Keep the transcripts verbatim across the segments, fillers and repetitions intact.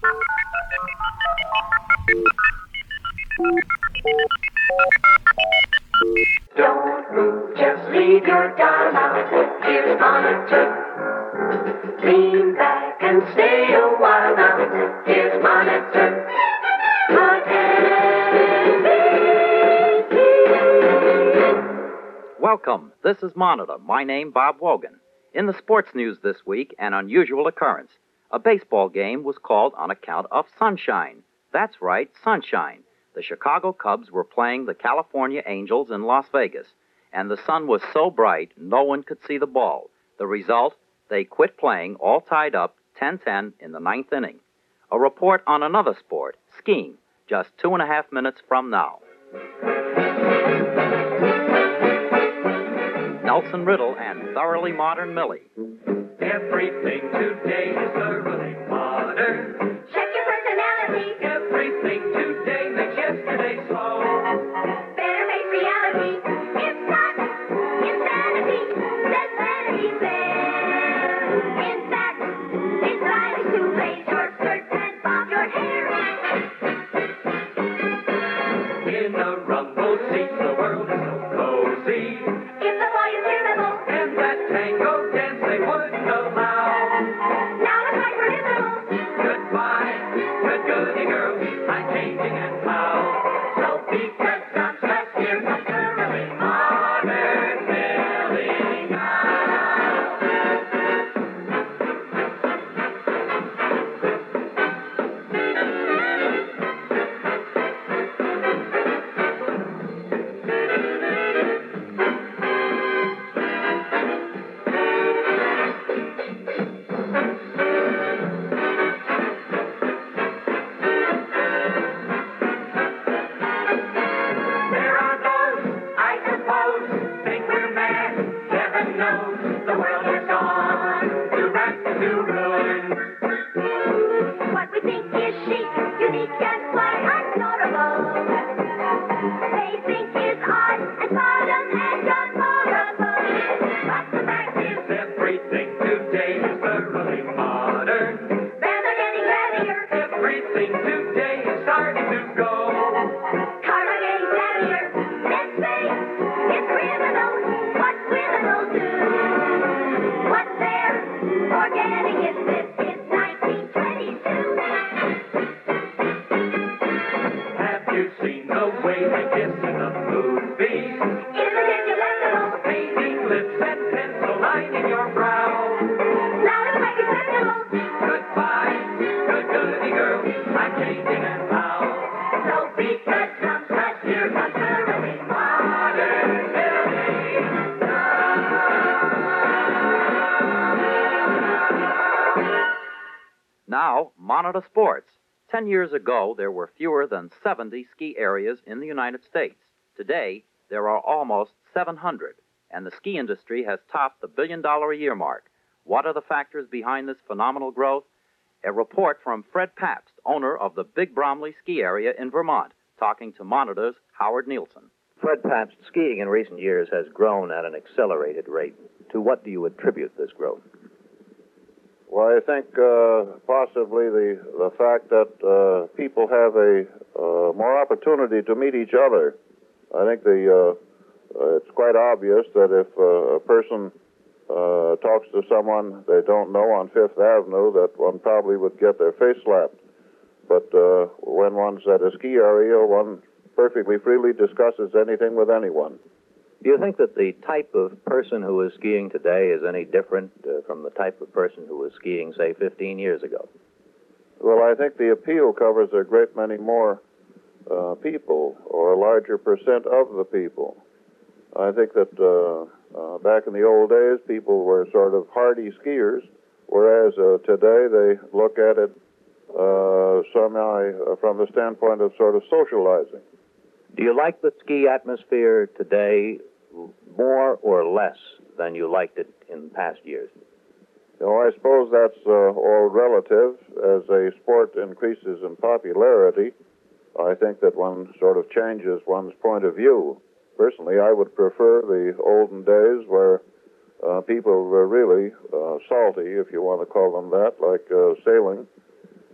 Don't move, just leave your doll out. Here's Monitor. Lean back and stay a while now. Here's Monitor. Welcome. This is Monitor. My name, Bob Wogan. In the sports news this week, an unusual occurrence. A baseball game was called on account of sunshine. That's right, sunshine. The Chicago Cubs were playing the California Angels in Las Vegas, and the sun was so bright no one could see the ball. The result, they quit playing, all tied up, ten ten in the ninth inning. A report on another sport, skiing, just two and a half minutes from now. Nelson Riddle and Thoroughly Modern Millie. Everything today is thoroughly modern. Check your personality. Everything today makes yesterday slow. Better face reality. It's not insanity. Says Vanity Fair. In fact, it's stylish to lace your skirts and bob your hair. In a rumble seat, the world is so cozy. If the boy is irritable, And that tango dance they wouldn't allow. now it's time for his little. Goodbye, good goody girl. I'm changing and how. So because I'm stuck here, I'm thoroughly modern Millie now. There are those, I suppose, think we're mad. Heaven knows the world has gone to wreck to ruin. What we think is chic, unique, and quite adorable. They think is odd and modern and adorable. But the fact is, Everything today is thoroughly modern. men are getting savvier, Everything today is starting to go. cars are getting savvier. Let's say it's criminal what criminals do. What they're forgetting is this is nineteen twenty-two. Have you seen the way they kiss in the movies? Isn't it delectable? Painting lips and pencil lining your brow. Now it's quite acceptable. Goodbye, good goody girl. I'm changing and how. So because I'm stuck here, I'm thoroughly modern. Now, Monitor Sports. Ten years ago, there were fewer than seventy ski areas in the United States. Today, there are almost seven hundred, and the ski industry has topped the billion-dollar-a-year mark. What are the factors behind this phenomenal growth? A report from Fred Pabst, owner of the Big Bromley Ski Area in Vermont, talking to Monitor's Howard Nielsen. Fred Pabst, skiing in recent years has grown at an accelerated rate. To what do you attribute this growth? Well, I think uh, possibly the the fact that uh, people have a uh, more opportunity to meet each other. I think the uh, uh, it's quite obvious that if uh, a person uh, talks to someone they don't know on Fifth Avenue, that one probably would get their face slapped. But uh, when one's at a ski area, one perfectly freely discusses anything with anyone. Do you think that the type of person who is skiing today is any different uh, from the type of person who was skiing, say, fifteen years ago? Well, I think the appeal covers a great many more uh, people, or a larger percent of the people. I think that uh, uh, back in the old days, people were sort of hardy skiers, whereas uh, today they look at it uh, semi uh, from the standpoint of sort of socializing. Do you like the ski atmosphere today more or less than you liked it in past years? You know, I suppose that's uh, all relative. As a sport increases in popularity, I think that one sort of changes one's point of view. Personally, I would prefer the olden days where uh, people were really uh, salty, if you want to call them that, like uh, sailing. Uh,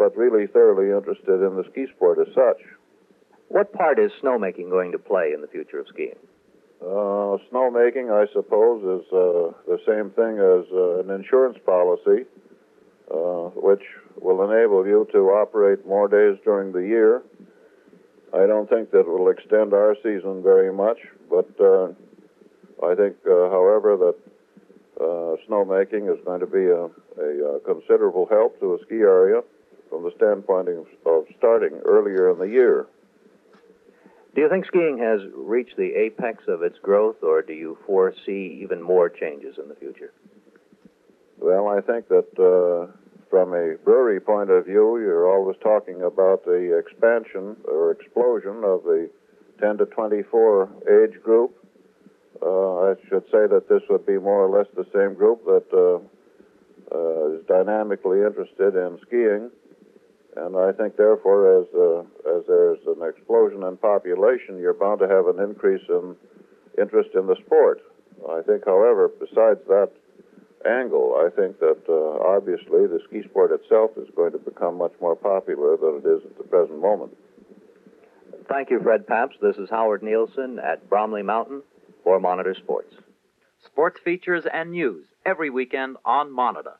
but really thoroughly interested in the ski sport as such. What part is snowmaking going to play in the future of skiing? Uh, snowmaking, I suppose, is uh, the same thing as uh, an insurance policy, uh, which will enable you to operate more days during the year. I don't think that it will extend our season very much, but uh, I think, uh, however, that uh, snowmaking is going to be a, a, a considerable help to a ski area from the standpoint of, of starting earlier in the year. Do you think skiing has reached the apex of its growth, or do you foresee even more changes in the future? Well, I think that uh, from a brewery point of view, you're always talking about the expansion or explosion of the ten to twenty-four age group. Uh, I should say that this would be more or less the same group that uh, uh, is dynamically interested in skiing. And I think, therefore, as uh, as there's an explosion in population, you're bound to have an increase in interest in the sport. I think, however, besides that angle, I think that uh, obviously the ski sport itself is going to become much more popular than it is at the present moment. Thank you, Fred Pabst. This is Howard Nielsen at Bromley Mountain for Monitor Sports. Sports features and news every weekend on Monitor.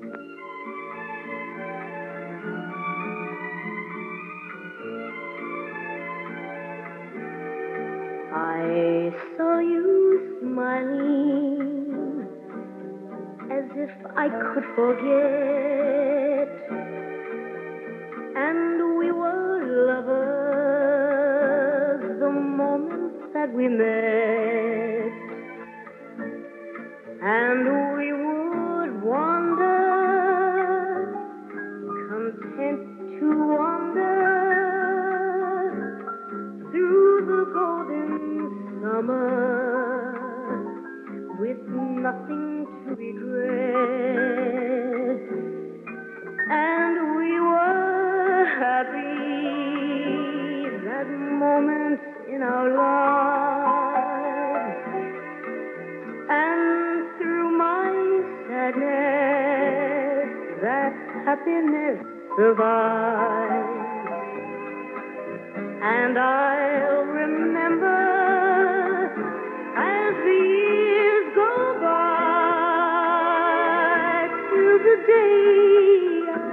I saw you smiling as if I could forget, and we were lovers the moment that we met, and we would wander, content to wander through the golden summer with nothing to regret, and we were happy that moment in our lives, and through my sadness that happiness survives. And I'll remember as the years go by till the day I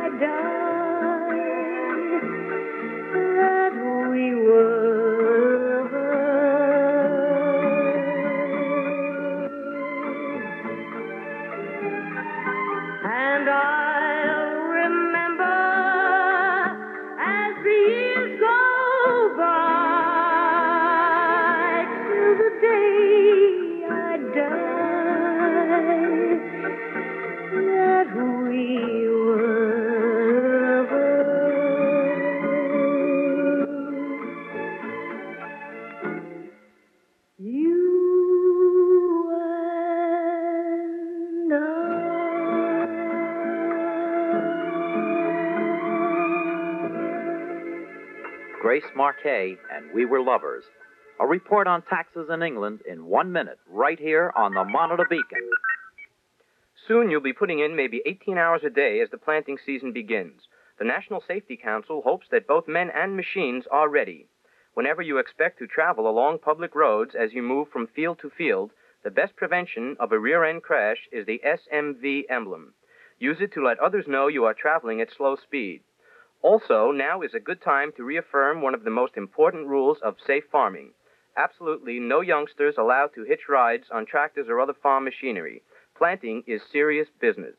die that we were lovers. And I'll remember as the years go by till the day I die that we were lovers. You and I. Grace Marquet and We Were Lovers. A report on taxes in England in one minute, right here on the Monitor Beacon. Soon you'll be putting in maybe eighteen hours a day as the planting season begins. The National Safety Council hopes that both men and machines are ready. Whenever you expect to travel along public roads as you move from field to field, the best prevention of a rear-end crash is the S M V emblem. Use it to let others know you are traveling at slow speed. Also, now is a good time to reaffirm one of the most important rules of safe farming. Absolutely no youngsters allowed to hitch rides on tractors or other farm machinery. Planting is serious business.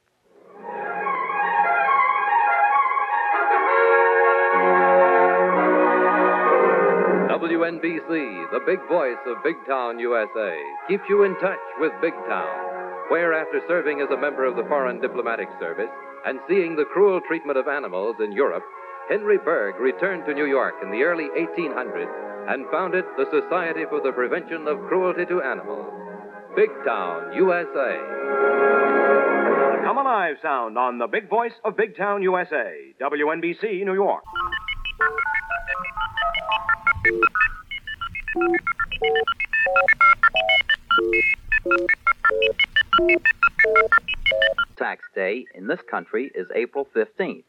W N B C, the big voice of Big Town, U S A, keeps you in touch with Big Town, where after serving as a member of the Foreign Diplomatic Service and seeing the cruel treatment of animals in Europe, Henry Berg returned to New York in the early eighteen hundreds and founded the Society for the Prevention of Cruelty to Animals. Big Town, U S A. The Come Alive sound on the big voice of Big Town, U S A, W N B C, New York. Tax day in this country is April fifteenth. This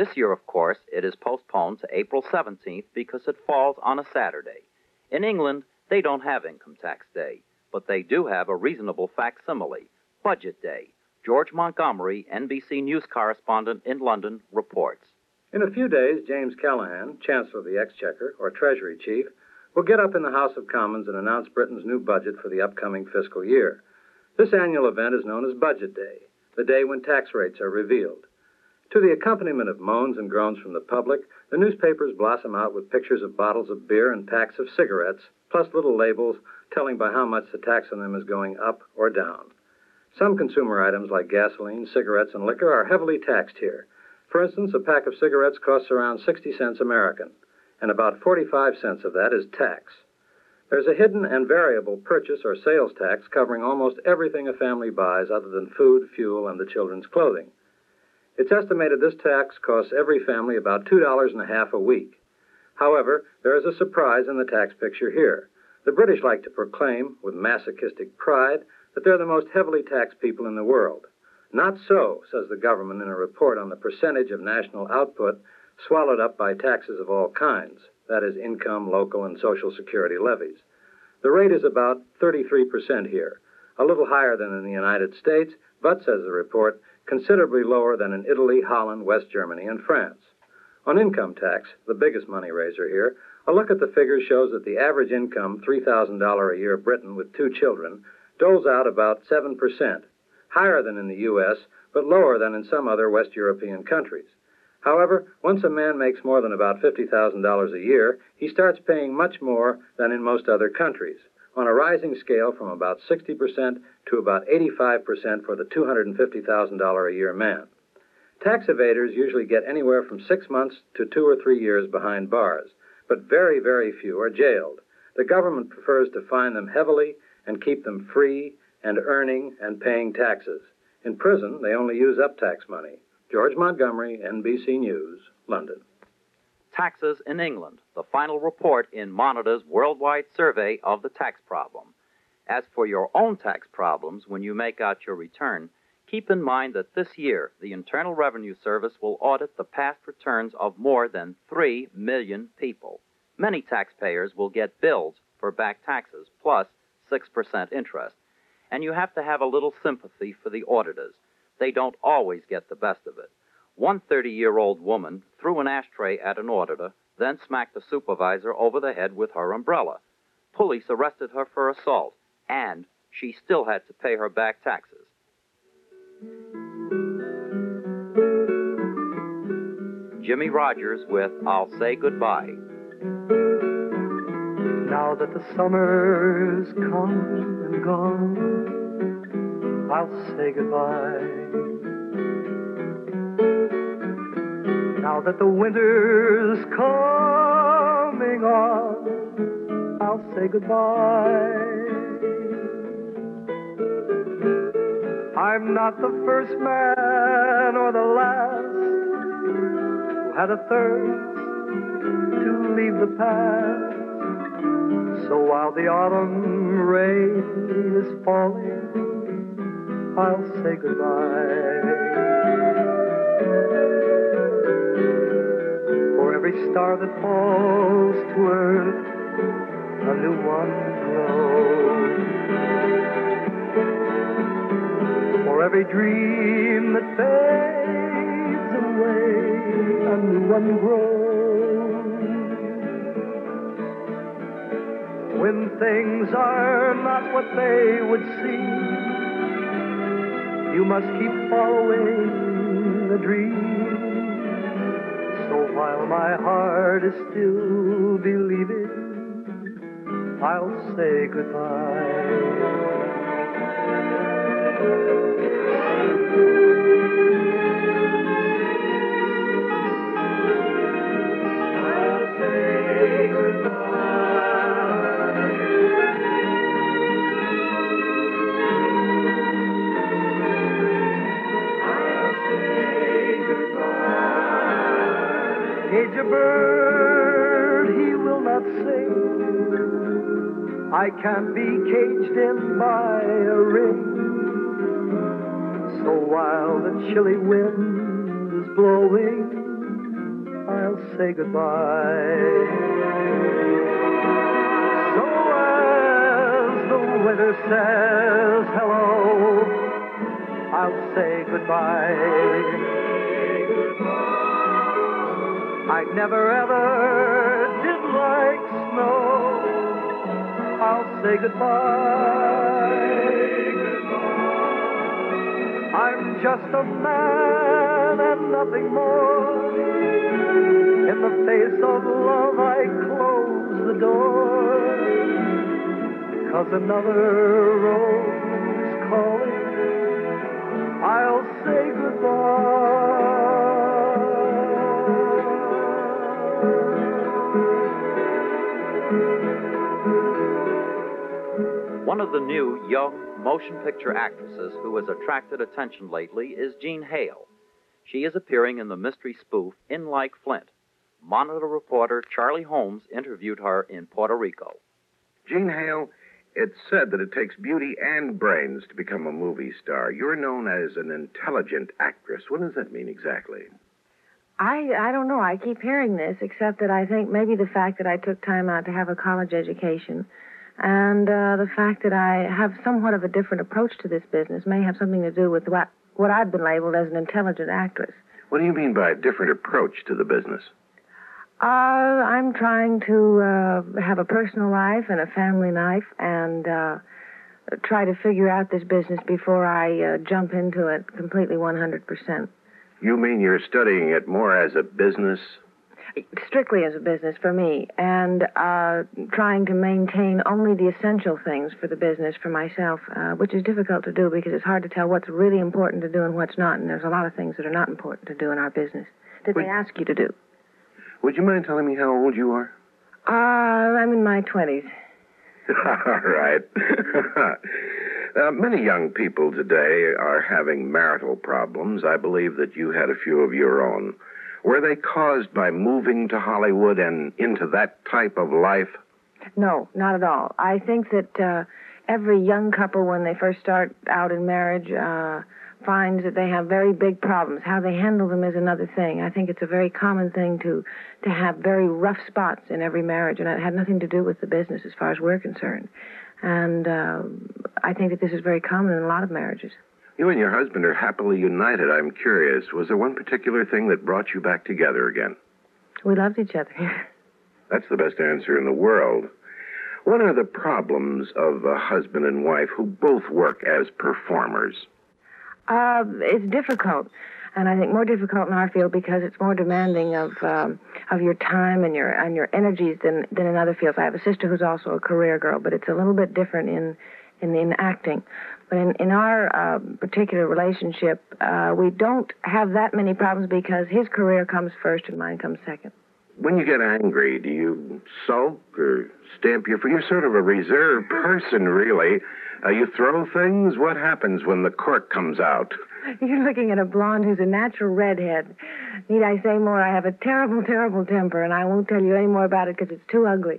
This year, of course, it is postponed to April seventeenth because it falls on a Saturday. In England, they don't have Income Tax Day, but they do have a reasonable facsimile, Budget Day. George Montgomery, N B C News correspondent in London, reports. In a few days, James Callahan, Chancellor of the Exchequer, or Treasury Chief, will get up in the House of Commons and announce Britain's new budget for the upcoming fiscal year. This annual event is known as Budget Day, the day when tax rates are revealed. To the accompaniment of moans and groans from the public, the newspapers blossom out with pictures of bottles of beer and packs of cigarettes, plus little labels telling by how much the tax on them is going up or down. Some consumer items like gasoline, cigarettes, and liquor are heavily taxed here. For instance, a pack of cigarettes costs around sixty cents American, and about forty-five cents of that is tax. There's a hidden and variable purchase or sales tax covering almost everything a family buys other than food, fuel, and the children's clothing. It's estimated this tax costs every family about two dollars and a half a week. However, there is a surprise in the tax picture here. The British like to proclaim, with masochistic pride, that they're the most heavily taxed people in the world. Not so, says the government in a report on the percentage of national output swallowed up by taxes of all kinds, that is, income, local, and Social Security levies. The rate is about thirty-three percent here, a little higher than in the United States, but, says the report, considerably lower than in Italy, Holland, West Germany, and France. On income tax, the biggest money raiser here, a look at the figures shows that the average income, three thousand dollars a year Briton with two children, doles out about seven percent. Higher than in the U S, but lower than in some other West European countries. However, once a man makes more than about fifty thousand dollars a year, he starts paying much more than in most other countries, on a rising scale from about sixty percent to about eighty-five percent for the two hundred fifty thousand dollars a year man. Tax evaders usually get anywhere from six months to two or three years behind bars, but very, very few are jailed. The government prefers to fine them heavily and keep them free and earning and paying taxes. In prison, they only use up tax money. George Montgomery, N B C News, London. Taxes in England, the final report in Monitor's worldwide survey of the tax problem. As for your own tax problems when you make out your return, keep in mind that this year the Internal Revenue Service will audit the past returns of more than three million people. Many taxpayers will get bills for back taxes plus six percent interest. And you have to have a little sympathy for the auditors. They don't always get the best of it. One thirty-year-old woman threw an ashtray at an auditor, then smacked the supervisor over the head with her umbrella. Police arrested her for assault, and she still had to pay her back taxes. Jimmy Rogers with I'll Say Goodbye. Now that the summer's come and gone, I'll say goodbye. Now that the winter's coming on, I'll say goodbye. I'm not the first man or the last who had a thirst to leave the past. So while the autumn rain is falling, I'll say goodbye. For every star that falls to earth, a new one glows. For every dream that fades away, a new one grows. When things are not what they would seem, you must keep following the dream. So while my heart is still believing, I'll say goodbye. I'll say goodbye. Cage a bird, he will not sing. I can't be caged in by a ring. So while the chilly wind is blowing, say goodbye. So as the winter says hello, I'll say goodbye. I never ever did like snow. I'll say goodbye. I'm just a man and nothing more. In the face of love, I close the door. Because another rose is calling, I'll say One of the new, young motion picture actresses who has attracted attention lately is Jean Hale. She is appearing in the mystery spoof In Like Flint. Monitor reporter Charlie Holmes interviewed her in Puerto Rico. Jean Hale, it's said that it takes beauty and brains to become a movie star. You're known as an intelligent actress. What does that mean exactly? I, I don't know. I keep hearing this, except that I think maybe the fact that I took time out to have a college education and uh, the fact that I have somewhat of a different approach to this business may have something to do with what, what I've been labeled as an intelligent actress. What do you mean by a different approach to the business? Uh, I'm trying to uh, have a personal life and a family life and uh, try to figure out this business before I uh, jump into it completely one hundred percent. You mean you're studying it more as a business? Strictly as a business for me, and uh, trying to maintain only the essential things for the business for myself, uh, which is difficult to do because it's hard to tell what's really important to do and what's not, and there's a lot of things that are not important to do in our business that Would, they ask you to do. Would you mind telling me how old you are? Uh, I'm in my twenties. All right. uh, many young people today are having marital problems. I believe that you had a few of your own. Were they caused by moving to Hollywood and into that type of life? No, not at all. I think that uh, every young couple, when they first start out in marriage, uh, finds that they have very big problems. How they handle them is another thing. I think it's a very common thing to, to have very rough spots in every marriage, and it had nothing to do with the business as far as we're concerned. And uh, I think that this is very common in a lot of marriages. You and your husband are happily united. I'm curious, was there one particular thing that brought you back together again? We loved each other. That's the best answer in the world. What are the problems of a husband and wife who both work as performers? Uh, it's difficult, and I think more difficult in our field because it's more demanding of um, of your time and your and your energies than than in other fields. I have a sister who's also a career girl, but it's a little bit different in in, in acting. But in, in our uh, particular relationship, uh, we don't have that many problems because his career comes first and mine comes second. When you get angry, do you sulk or stamp your foot? You're sort of a reserved person, really. Uh, you throw things? What happens when the cork comes out? You're looking at a blonde who's a natural redhead. Need I say more? I have a terrible, terrible temper, and I won't tell you any more about it because it's too ugly.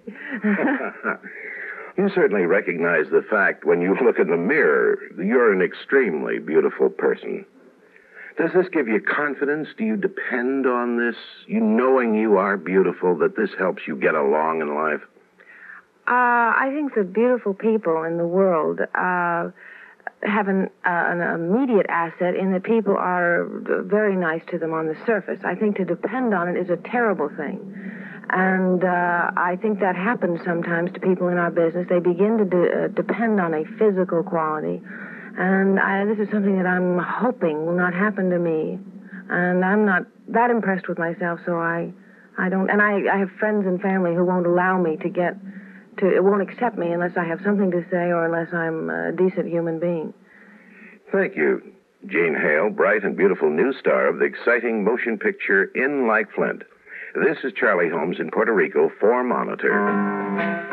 You certainly recognize the fact when you look in the mirror, you're an extremely beautiful person. Does this give you confidence? Do you depend on this, you knowing you are beautiful, that this helps you get along in life? Uh, I think the beautiful people in the world uh, have an, uh, an immediate asset in that people are very nice to them on the surface. I think to depend on it is a terrible thing. And uh, I think that happens sometimes to people in our business. They begin to de- uh, depend on a physical quality. And I, this is something that I'm hoping will not happen to me. And I'm not that impressed with myself, so I, I don't... And I, I have friends and family who won't allow me to get... to. It won't accept me unless I have something to say or unless I'm a decent human being. Thank you, Jean Hale, bright and beautiful new star of the exciting motion picture In Like Flint. This is Charlie Holmes in Puerto Rico for Monitor.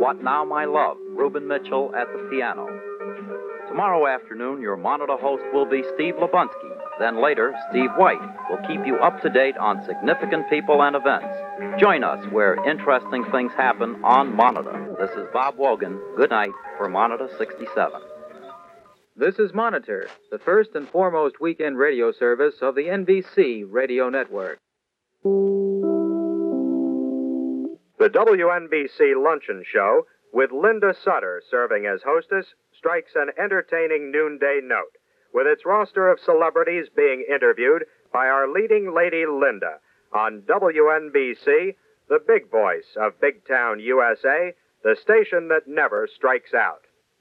What Now, My Love, Reuben Mitchell at the piano. Tomorrow afternoon, your Monitor host will be Steve Lebunski. Then later, Steve White will keep you up to date on significant people and events. Join us where interesting things happen on Monitor. This is Bob Wogan. Good night for Monitor sixty-seven. This is Monitor, the first and foremost weekend radio service of the N B C Radio Network. The W N B C Luncheon Show, with Linda Sutter serving as hostess, strikes an entertaining noonday note, with its roster of celebrities being interviewed by our leading lady, Linda, on W N B C, the big voice of Big Town, U S A, the station that never strikes out.